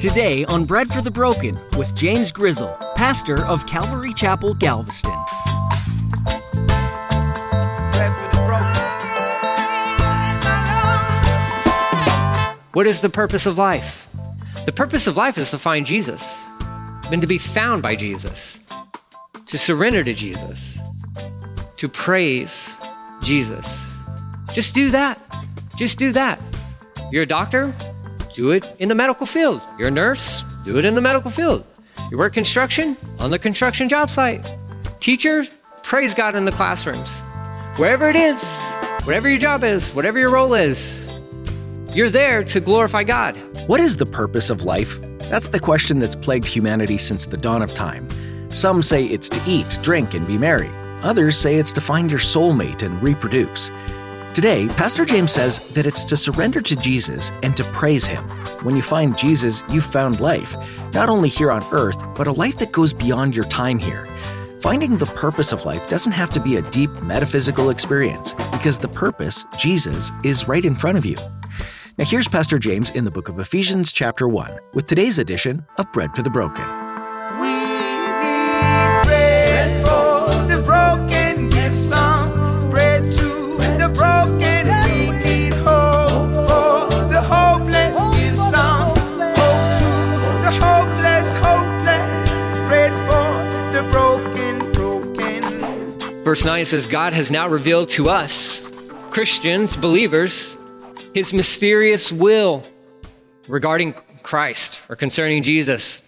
Today on Bread for the Broken with James Grizzle, pastor of Calvary Chapel, Galveston. Bread for the broken. What is the purpose of life? The purpose of life is to find Jesus and to be found by Jesus, to surrender to Jesus, to praise Jesus. Just do that. Just do that. You're a doctor? Do it in the medical field. You're a nurse? Do it in the medical field. You work construction? On the construction job site. Teacher? Praise God in the classrooms. Wherever it is, whatever your job is, whatever your role is, you're there to glorify God. What is the purpose of life? That's the question that's plagued humanity since the dawn of time. Some say it's to eat, drink, and be merry. Others say it's to find your soulmate and reproduce. Today, Pastor James says that it's to surrender to Jesus and to praise Him. When you find Jesus, you've found life, not only here on earth, but a life that goes beyond your time here. Finding the purpose of life doesn't have to be a deep metaphysical experience, because the purpose, Jesus, is right in front of you. Now here's Pastor James in the book of Ephesians chapter 1 with today's edition of Bread for the Broken. We need bread for the broken. Give some bread to the broken. We need hope for the hopeless. Give some hope to the hopeless. Bread for the broken. Verse 9 says, God has now revealed to us, Christians, believers, His mysterious will regarding Christ or concerning Jesus,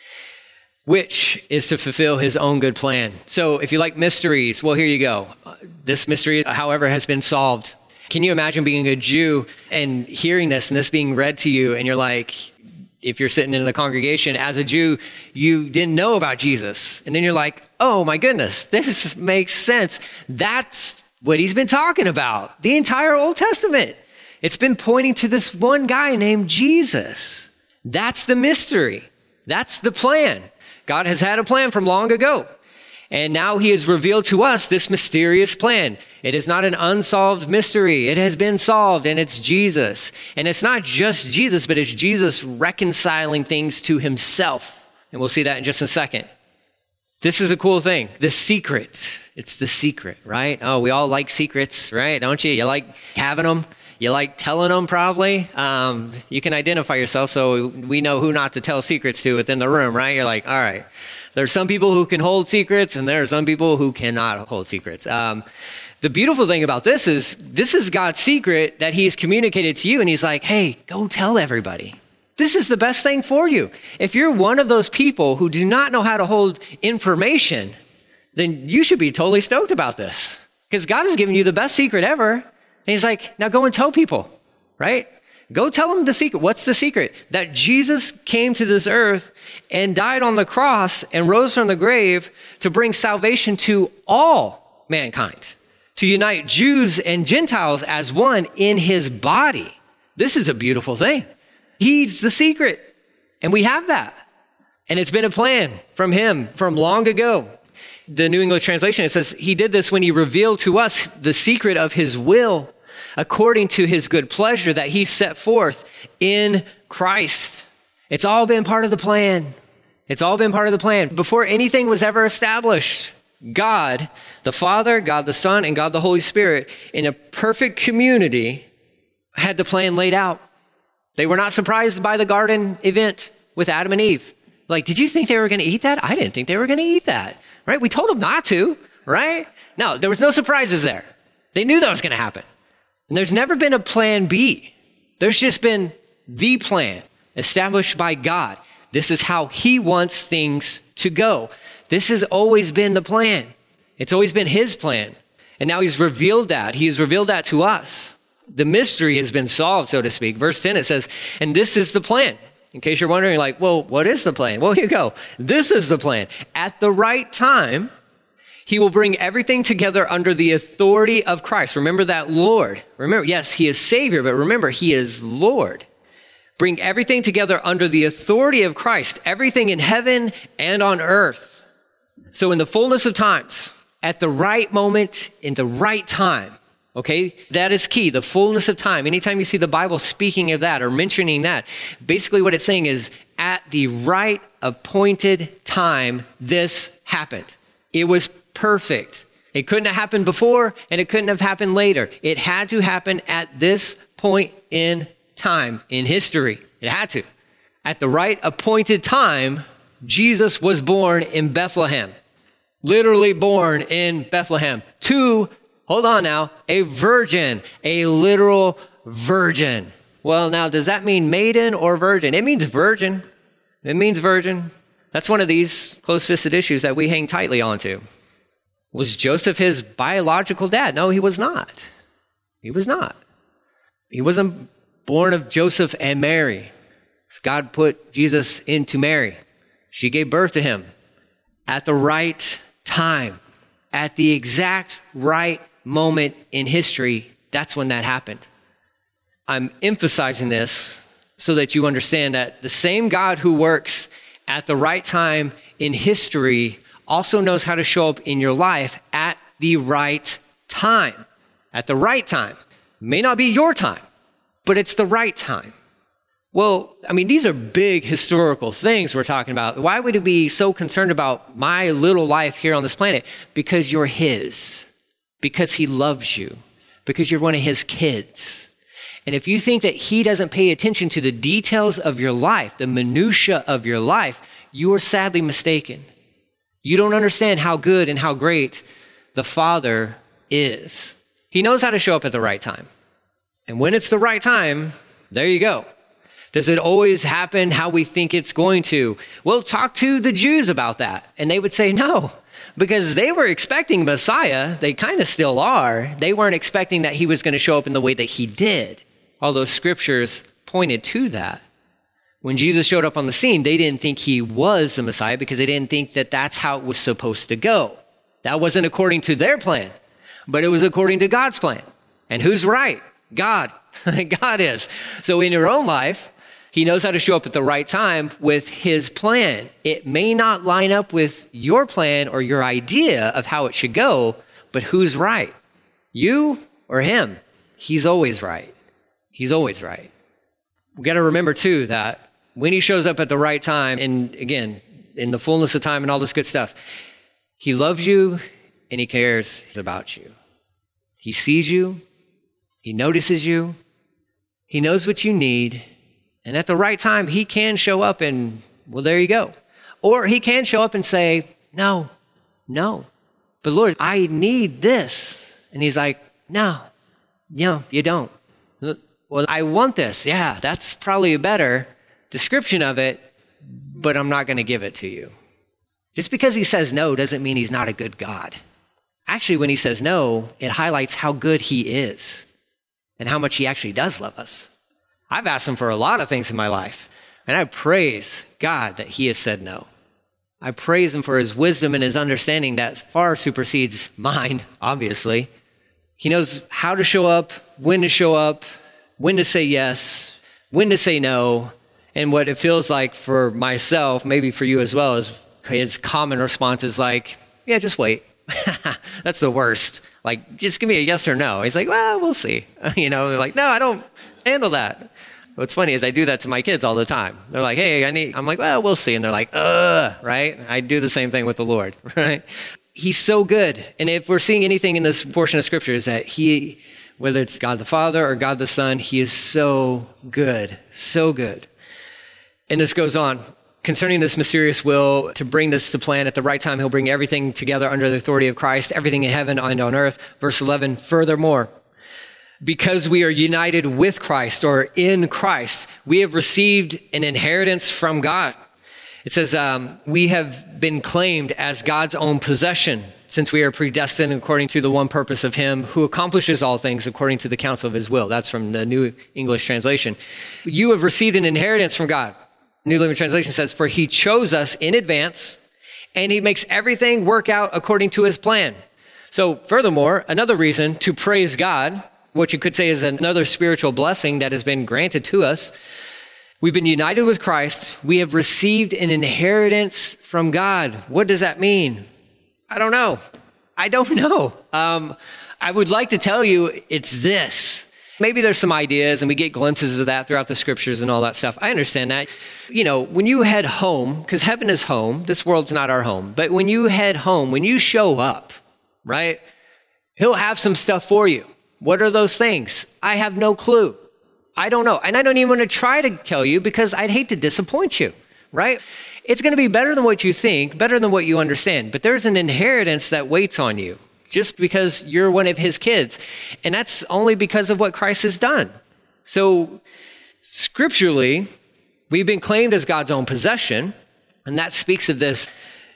which is to fulfill His own good plan. So if you like mysteries, well, here you go. This mystery, however, has been solved. Can you imagine being a Jew and hearing this and this being read to you, and you're like, if you're sitting in a congregation as a Jew, you didn't know about Jesus. And then you're like, oh my goodness, this makes sense. That's what He's been talking about the entire Old Testament. It's been pointing to this one guy named Jesus. That's the mystery. That's the plan. God has had a plan from long ago. And now He has revealed to us this mysterious plan. It is not an unsolved mystery. It has been solved, and it's Jesus. And it's not just Jesus, but it's Jesus reconciling things to Himself. And we'll see that in just a second. This is a cool thing. The secret. It's the secret, right? Oh, we all like secrets, right? Don't you? You like having them. You like telling them, probably. You can identify yourself, so we know who not to tell secrets to within the room, right? You're like, all right. There's some people who can hold secrets, and there are some people who cannot hold secrets. The beautiful thing about this is God's secret that He's communicated to you, and He's like, hey, go tell everybody. This is the best thing for you. If you're one of those people who do not know how to hold information, then you should be totally stoked about this, because God has given you the best secret ever. And He's like, now go and tell people, right? Go tell them the secret. What's the secret? That Jesus came to this earth and died on the cross and rose from the grave to bring salvation to all mankind, to unite Jews and Gentiles as one in His body. This is a beautiful thing. He's the secret, and we have that. And it's been a plan from Him from long ago. The New English Translation, it says, He did this when He revealed to us the secret of His will, according to His good pleasure that He set forth in Christ. It's all been part of the plan. It's all been part of the plan. Before anything was ever established, God, the Father, God the Son, and God the Holy Spirit, in a perfect community, had the plan laid out. They were not surprised by the garden event with Adam and Eve. Like, did you think they were going to eat that? I didn't think they were going to eat that, right? We told them not to, right? No, there was no surprises there. They knew that was going to happen. And there's never been a plan B. There's just been the plan established by God. This is how He wants things to go. This has always been the plan. It's always been His plan. And now He's revealed that. He's revealed that to us. The mystery has been solved, so to speak. Verse 10, it says, and this is the plan. In case you're wondering, like, well, what is the plan? Well, here you go. This is the plan. At the right time, He will bring everything together under the authority of Christ. Remember that Lord. Remember, yes, He is Savior, but remember, He is Lord. Bring everything together under the authority of Christ, everything in heaven and on earth. So in the fullness of times, at the right moment, in the right time, Okay, that is key, the fullness of time. Anytime you see the Bible speaking of that or mentioning that, basically what it's saying is at the right appointed time, this happened. It was perfect. It couldn't have happened before and it couldn't have happened later. It had to happen at this point in time in history. It had to. At the right appointed time, Jesus was born in Bethlehem. Literally born in Bethlehem. Hold on now, a virgin, a literal virgin. Well, now, does that mean maiden or virgin? It means virgin. It means virgin. That's one of these close-fisted issues that we hang tightly onto. Was Joseph his biological dad? No, he was not. He was not. He wasn't born of Joseph and Mary. God put Jesus into Mary. She gave birth to him at the right time, at the exact right moment in history. That's when that happened. I'm emphasizing this so that you understand that the same God who works at the right time in history also knows how to show up in your life at the right time. At the right time. It may not be your time, but it's the right time. Well, I mean, these are big historical things we're talking about. Why would it be so concerned about my little life here on this planet? Because you're his. Because he loves you. Because you're one of his kids. And if you think that he doesn't pay attention to the details of your life, the minutia of your life, you are sadly mistaken. You don't understand how good and how great the Father is. He knows how to show up at the right time. And when it's the right time, there you go. Does it always happen how we think it's going to? Well, talk to the Jews about that. And they would say no, because they were expecting Messiah. They kind of still are. They weren't expecting that he was going to show up in the way that he did. All those scriptures pointed to that. When Jesus showed up on the scene, they didn't think he was the Messiah because they didn't think that that's how it was supposed to go. That wasn't according to their plan, but it was according to God's plan. And who's right? God. God is. So in your own life, he knows how to show up at the right time with his plan. It may not line up with your plan or your idea of how it should go, but who's right? You or him? He's always right. He's always right. We got to remember too that when he shows up at the right time, and again, in the fullness of time and all this good stuff, he loves you and he cares about you. He sees you. He notices you. He knows what you need. And at the right time, he can show up and, well, there you go. Or he can show up and say, no. But Lord, I need this. And he's like, no, you don't. Well, I want this. Yeah, that's probably a better description of it, but I'm not going to give it to you. Just because he says no doesn't mean he's not a good God. Actually, when he says no, it highlights how good he is and how much he actually does love us. I've asked him for a lot of things in my life, and I praise God that he has said no. I praise him for his wisdom and his understanding that far supersedes mine, obviously. He knows how to show up, when to say yes, when to say no, and what it feels like for myself, maybe for you as well, is his common response is like, yeah, just wait. That's the worst. Like, just give me a yes or no. He's like, well, we'll see. Like, no, I don't handle that. What's funny is I do that to my kids all the time. They're like, hey, I'm like, well, we'll see. And they're like, right? I do the same thing with the Lord, right? He's so good. And if we're seeing anything in this portion of scripture is that he, whether it's God the Father or God the Son, he is so good, so good. And this goes on. Concerning this mysterious will to bring this to plan at the right time, he'll bring everything together under the authority of Christ, everything in heaven and on earth. Verse 11, furthermore, because we are united with Christ or in Christ, we have received an inheritance from God. It says, we have been claimed as God's own possession since we are predestined according to the one purpose of him who accomplishes all things according to the counsel of his will. That's from the New English Translation. You have received an inheritance from God. New Living Translation says, for he chose us in advance and he makes everything work out according to his plan. So furthermore, another reason to praise God, what you could say is another spiritual blessing that has been granted to us. We've been united with Christ. We have received an inheritance from God. What does that mean? I don't know. I I would like to tell you it's this. Maybe there's some ideas and we get glimpses of that throughout the scriptures and all that stuff. I understand that. You know, when you head home, because heaven is home, this world's not our home, but when you head home, when you show up, right, he'll have some stuff for you. What are those things? I have no clue. I don't know. And I don't even want to try to tell you because I'd hate to disappoint you, right? It's going to be better than what you think, better than what you understand. But there's an inheritance that waits on you just because you're one of his kids. And that's only because of what Christ has done. So scripturally, we've been claimed as God's own possession. And that speaks of this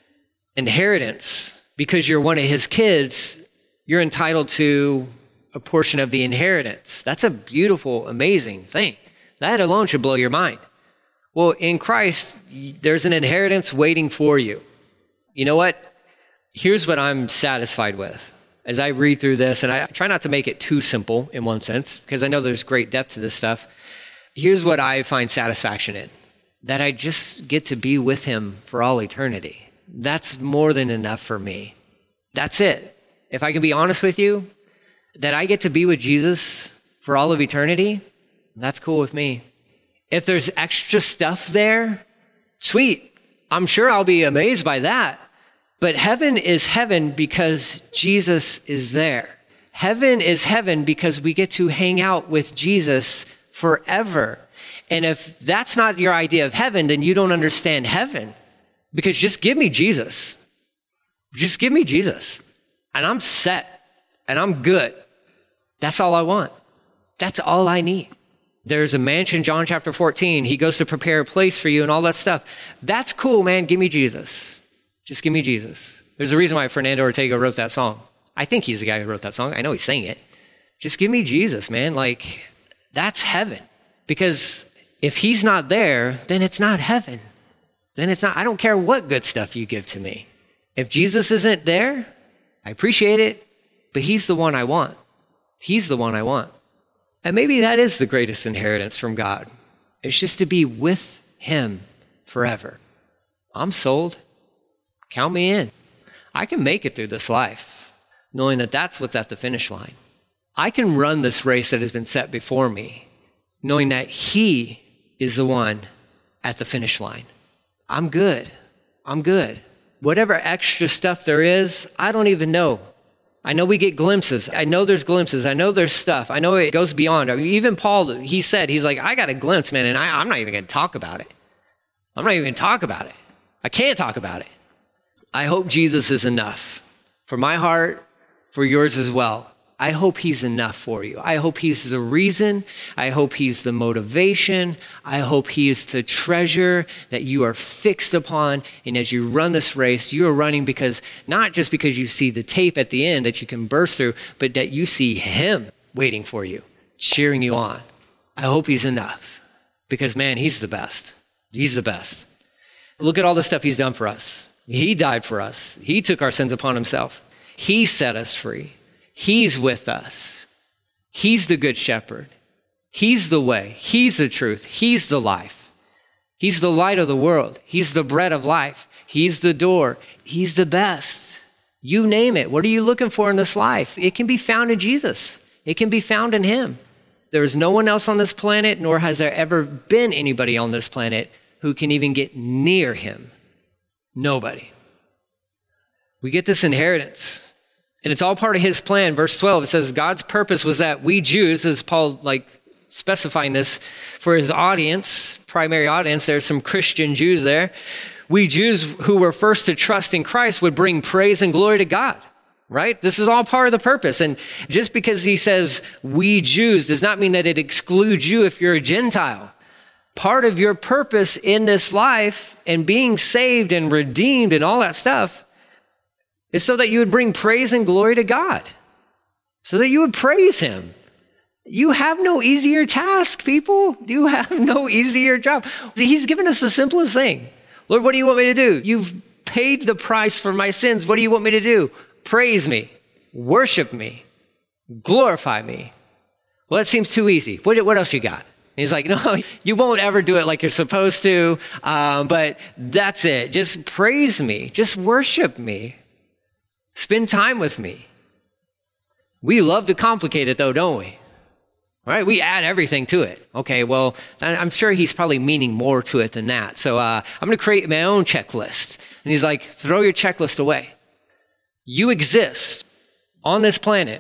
inheritance. Because you're one of his kids, you're entitled to a portion of the inheritance. That's a beautiful, amazing thing. That alone should blow your mind. Well, in Christ, there's an inheritance waiting for you. You know what? Here's what I'm satisfied with as I read through this, and I try not to make it too simple in one sense, because I know there's great depth to this stuff. Here's what I find satisfaction in, that I just get to be with him for all eternity. That's more than enough for me. That's it. If I can be honest with you, that I get to be with Jesus for all of eternity, that's cool with me. If there's extra stuff there, sweet. I'm sure I'll be amazed by that. But heaven is heaven because Jesus is there. Heaven is heaven because we get to hang out with Jesus forever. And if that's not your idea of heaven, then you don't understand heaven. Because just give me Jesus. Just give me Jesus. And I'm set. And I'm good. That's all I want. That's all I need. There's a mansion, John chapter 14. He goes to prepare a place for you and all that stuff. That's cool, man. Give me Jesus. Just give me Jesus. There's a reason why Fernando Ortega wrote that song. I think he's the guy who wrote that song. I know he sang it. Just give me Jesus, man. Like, that's heaven. Because if he's not there, then it's not heaven. Then it's not, I don't care what good stuff you give to me. If Jesus isn't there, I appreciate it, but he's the one I want. He's the one I want. And maybe that is the greatest inheritance from God. It's just to be with him forever. I'm sold. Count me in. I can make it through this life, knowing that that's what's at the finish line. I can run this race that has been set before me, knowing that he is the one at the finish line. I'm good. I'm good. Whatever extra stuff there is, I don't even know. I know we get glimpses. I know there's glimpses. I know there's stuff. I know it goes beyond. I mean, even Paul, he's like, I got a glimpse, man, and I'm not even going to talk about it. I'm not even going to talk about it. I can't talk about it. I hope Jesus is enough for my heart, for yours as well. I hope he's enough for you. I hope he's the reason. I hope he's the motivation. I hope he is the treasure that you are fixed upon. And as you run this race, you are running because not just because you see the tape at the end that you can burst through, but that you see him waiting for you, cheering you on. I hope he's enough because, man, he's the best. He's the best. Look at all the stuff he's done for us. He died for us. He took our sins upon himself. He set us free. He's with us. He's the good shepherd. He's the way. He's the truth. He's the life. He's the light of the world. He's the bread of life. He's the door. He's the best. You name it. What are you looking for in this life? It can be found in Jesus. It can be found in him. There is no one else on this planet, nor has there ever been anybody on this planet who can even get near him. Nobody. We get this inheritance. And it's all part of his plan. Verse 12, it says, God's purpose was that we Jews, as Paul specifying this for his audience, primary audience, there's some Christian Jews there. We Jews who were first to trust in Christ would bring praise and glory to God, right? This is all part of the purpose. And just because he says we Jews does not mean that it excludes you if you're a Gentile. Part of your purpose in this life and being saved and redeemed and all that stuff is so that you would bring praise and glory to God, so that you would praise him. You have no easier task, people. You have no easier job. He's given us the simplest thing. Lord, what do you want me to do? You've paid the price for my sins. What do you want me to do? Praise me, worship me, glorify me. Well, that seems too easy. What else you got? He's like, no, you won't ever do it like you're supposed to, but that's it. Just praise me. Just worship me. Spend time with me. We love to complicate it though, don't we? All right, we add everything to it. Okay, well, I'm sure he's probably meaning more to it than that. So I'm going to create my own checklist. And he's like, throw your checklist away. You exist on this planet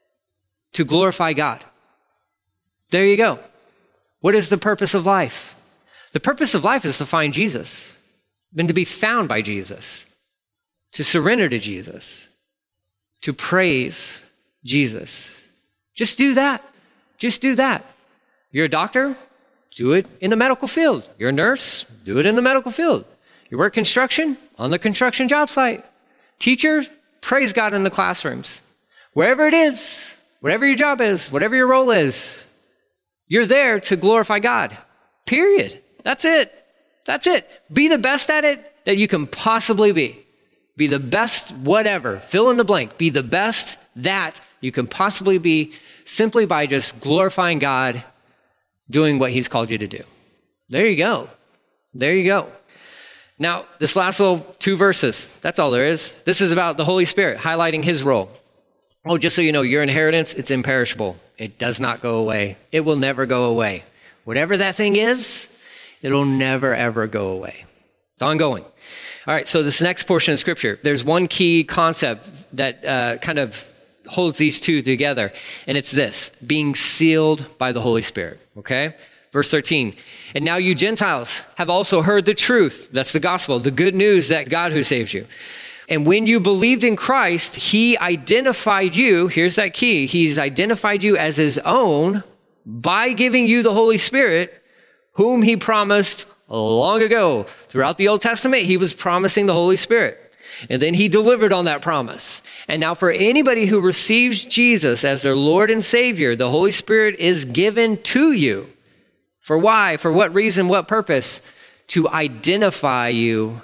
to glorify God. There you go. What is the purpose of life? The purpose of life is to find Jesus and to be found by Jesus, to surrender to Jesus, to praise Jesus. Just do that. Just do that. You're a doctor? Do it in the medical field. You're a nurse? Do it in the medical field. You work construction? On the construction job site. Teacher? Praise God in the classrooms. Wherever it is, whatever your job is, whatever your role is, you're there to glorify God. Period. That's it. That's it. Be the best at it that you can possibly be. Be the best whatever. Fill in the blank. Be the best that you can possibly be simply by just glorifying God, doing what he's called you to do. There you go. There you go. Now, this last little 2 verses, that's all there is. This is about the Holy Spirit, highlighting his role. Oh, just so you know, your inheritance, it's imperishable. It does not go away. It will never go away. Whatever that thing is, it'll never, ever go away. It's ongoing. All right, so this next portion of Scripture, there's one key concept that kind of holds these two together, and it's this: being sealed by the Holy Spirit, okay? Verse 13, and now you Gentiles have also heard the truth. That's the gospel, the good news that God who saves you. And when you believed in Christ, he identified you, here's that key, he's identified you as his own by giving you the Holy Spirit, whom he promised long ago. Throughout the Old Testament, he was promising the Holy Spirit. And then he delivered on that promise. And now for anybody who receives Jesus as their Lord and Savior, the Holy Spirit is given to you. For why? For what reason? What purpose? To identify you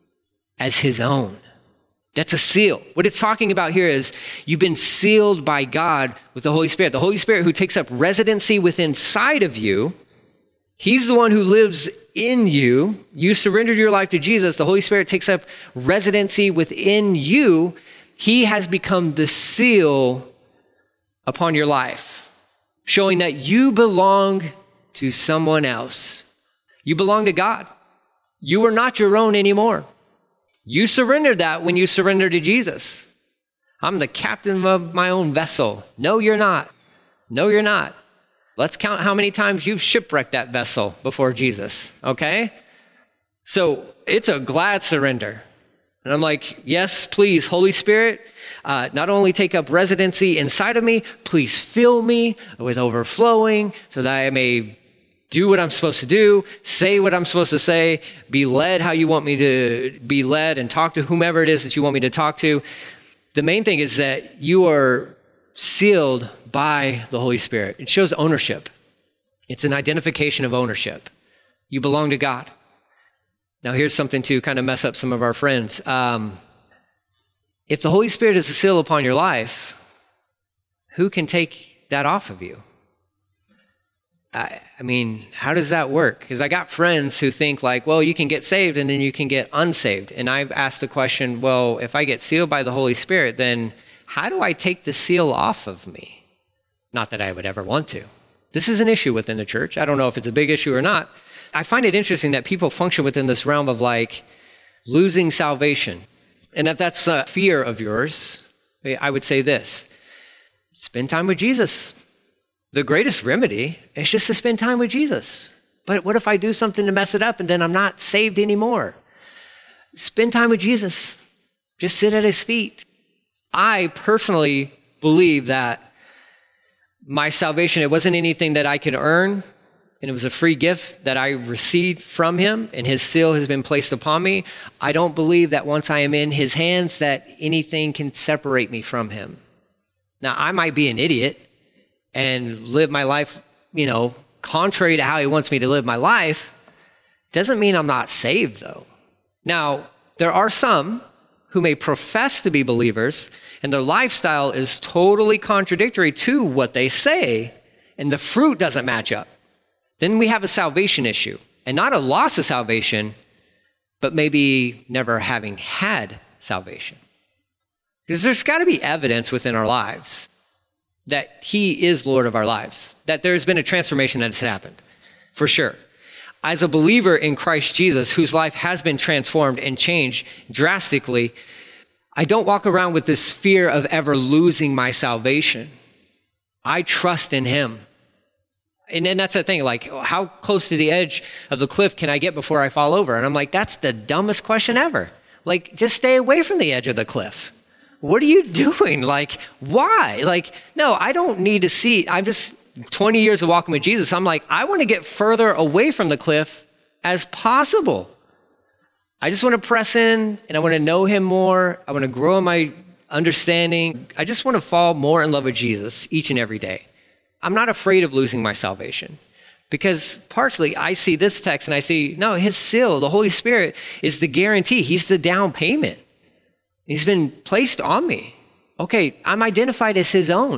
as his own. That's a seal. What it's talking about here is you've been sealed by God with the Holy Spirit. The Holy Spirit who takes up residency within inside of you. He's the one who lives in you. You surrendered your life to Jesus. The Holy Spirit takes up residency within you. He has become the seal upon your life, showing that you belong to someone else. You belong to God. You are not your own anymore. You surrendered that when you surrendered to Jesus. I'm the captain of my own vessel. No, you're not. No, you're not. Let's count how many times you've shipwrecked that vessel before Jesus, okay? So it's a glad surrender. And I'm like, yes, please, Holy Spirit, not only take up residency inside of me, please fill me with overflowing so that I may do what I'm supposed to do, say what I'm supposed to say, be led how you want me to be led, and talk to whomever it is that you want me to talk to. The main thing is that you are sealed by the Holy Spirit. It shows ownership. It's an identification of ownership. You belong to God. Now here's something to kind of mess up some of our friends. If the Holy Spirit is a seal upon your life, who can take that off of you? I mean, how does that work? Because I got friends who think like, well, you can get saved and then you can get unsaved. And I've asked the question, well, if I get sealed by the Holy Spirit, then how do I take the seal off of me? Not that I would ever want to. This is an issue within the church. I don't know if it's a big issue or not. I find it interesting that people function within this realm of like losing salvation. And if that's a fear of yours, I would say this: spend time with Jesus. The greatest remedy is just to spend time with Jesus. But what if I do something to mess it up and then I'm not saved anymore? Spend time with Jesus. Just sit at his feet. I personally believe that my salvation, it wasn't anything that I could earn, and it was a free gift that I received from him, and his seal has been placed upon me. I don't believe that once I am in his hands that anything can separate me from him. Now, I might be an idiot and live my life, contrary to how he wants me to live my life. Doesn't mean I'm not saved, though. Now, there are some who may profess to be believers, and their lifestyle is totally contradictory to what they say, and the fruit doesn't match up. Then we have a salvation issue, and not a loss of salvation, but maybe never having had salvation. Because there's got to be evidence within our lives that he is Lord of our lives, that there's been a transformation that has happened, for sure. As a believer in Christ Jesus, whose life has been transformed and changed drastically, I don't walk around with this fear of ever losing my salvation. I trust in him. And then that's the thing, like, how close to the edge of the cliff can I get before I fall over? And I'm like, that's the dumbest question ever. Like, just stay away from the edge of the cliff. What are you doing? Like, why? Like, no, I don't need to see. I'm just 20 years of walking with Jesus. I'm like, I want to get further away from the cliff as possible. I just want to press in and I want to know him more. I want to grow in my understanding. I just want to fall more in love with Jesus each and every day. I'm not afraid of losing my salvation because partially I see this text and I see, no, his seal, the Holy Spirit is the guarantee. He's the down payment. He's been placed on me. Okay, I'm identified as his own.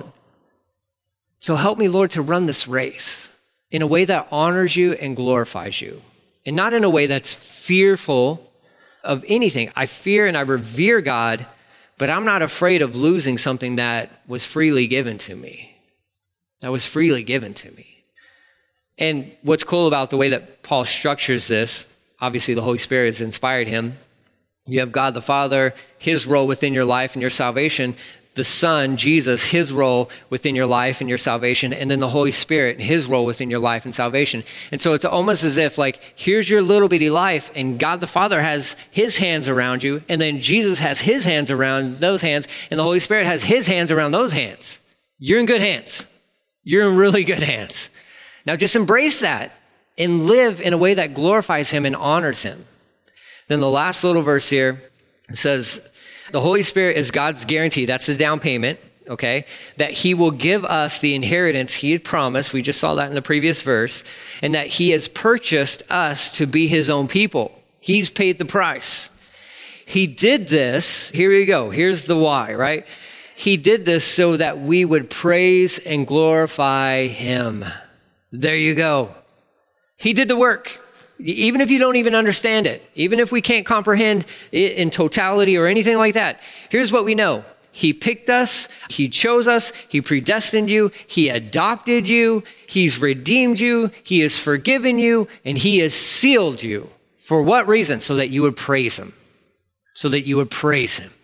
So help me, Lord, to run this race in a way that honors you and glorifies you, and not in a way that's fearful of anything. I fear and I revere God, but I'm not afraid of losing something that was freely given to me. That was freely given to me. And what's cool about the way that Paul structures this, obviously the Holy Spirit has inspired him. You have God the Father, his role within your life and your salvation, the Son, Jesus, his role within your life and your salvation, and then the Holy Spirit, his role within your life and salvation. And so it's almost as if, like, here's your little bitty life, and God the Father has his hands around you, and then Jesus has his hands around those hands, and the Holy Spirit has his hands around those hands. You're in good hands. You're in really good hands. Now just embrace that and live in a way that glorifies him and honors him. Then the last little verse here says, the Holy Spirit is God's guarantee. That's the down payment, okay? That he will give us the inheritance he had promised. We just saw that in the previous verse. And that he has purchased us to be his own people. He's paid the price. He did this. Here we go. Here's the why, right? He did this so that we would praise and glorify him. There you go. He did the work. Even if you don't even understand it, even if we can't comprehend it in totality or anything like that, here's what we know. He picked us, he chose us, he predestined you, he adopted you, he's redeemed you, he has forgiven you, and he has sealed you. For what reason? So that you would praise him. So that you would praise him.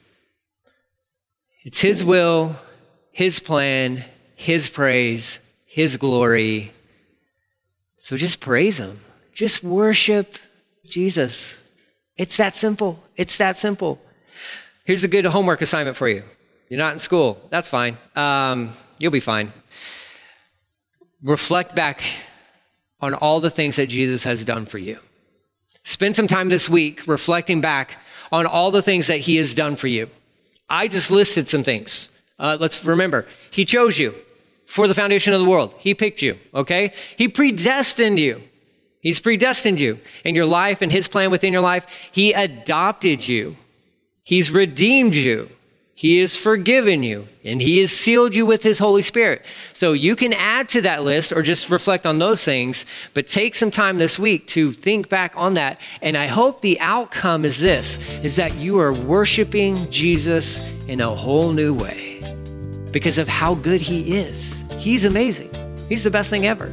It's his will, his plan, his praise, his glory. So just praise him. Just worship Jesus. It's that simple. It's that simple. Here's a good homework assignment for you. You're not in school. That's fine. You'll be fine. Reflect back on all the things that Jesus has done for you. Spend some time this week reflecting back on all the things that he has done for you. I just listed some things. Let's remember, he chose you for the foundation of the world. He picked you, okay? He predestined you. He's predestined you in your life and his plan within your life. He adopted you. He's redeemed you. He has forgiven you, and he has sealed you with his Holy Spirit. So you can add to that list or just reflect on those things, but take some time this week to think back on that. And I hope the outcome is this, is that you are worshiping Jesus in a whole new way because of how good he is. He's amazing. He's the best thing ever.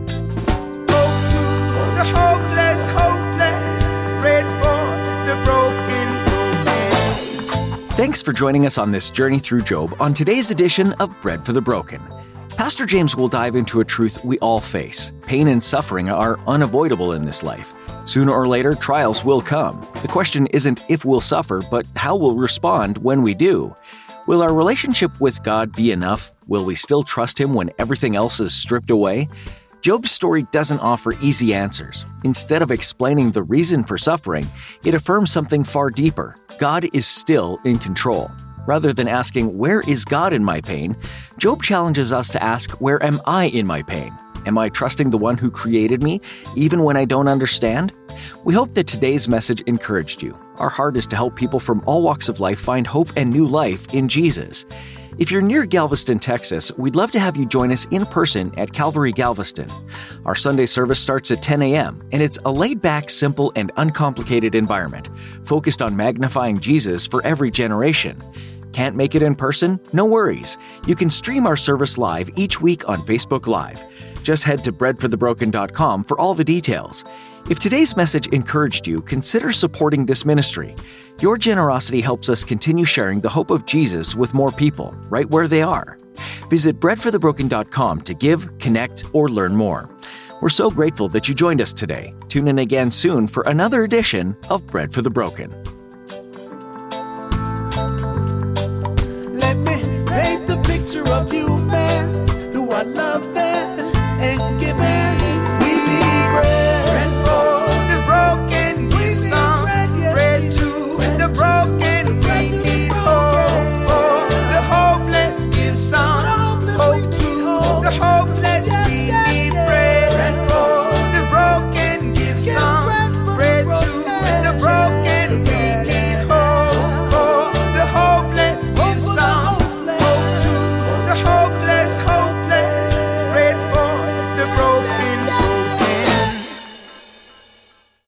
The hopeless, bread for the broken. Thanks for joining us on this journey through Job on today's edition of Bread for the Broken. Pastor James will dive into a truth we all face. Pain and suffering are unavoidable in this life. Sooner or later, trials will come. The question isn't if we'll suffer, but how we'll respond when we do. Will our relationship with God be enough? Will we still trust him when everything else is stripped away? Job's story doesn't offer easy answers. Instead of explaining the reason for suffering, it affirms something far deeper. God is still in control. Rather than asking, where is God in my pain? Job challenges us to ask, where am I in my pain? Am I trusting the one who created me, even when I don't understand? We hope that today's message encouraged you. Our heart is to help people from all walks of life find hope and new life in Jesus. If you're near Galveston, Texas, we'd love to have you join us in person at Calvary Galveston. Our Sunday service starts at 10 a.m., and it's a laid-back, simple, and uncomplicated environment, focused on magnifying Jesus for every generation. Can't make it in person? No worries. You can stream our service live each week on Facebook Live. Just head to breadforthebroken.com for all the details. If today's message encouraged you, consider supporting this ministry. Your generosity helps us continue sharing the hope of Jesus with more people, right where they are. Visit breadforthebroken.com to give, connect, or learn more. We're so grateful that you joined us today. Tune in again soon for another edition of Bread for the Broken. Let me paint the picture of humanity.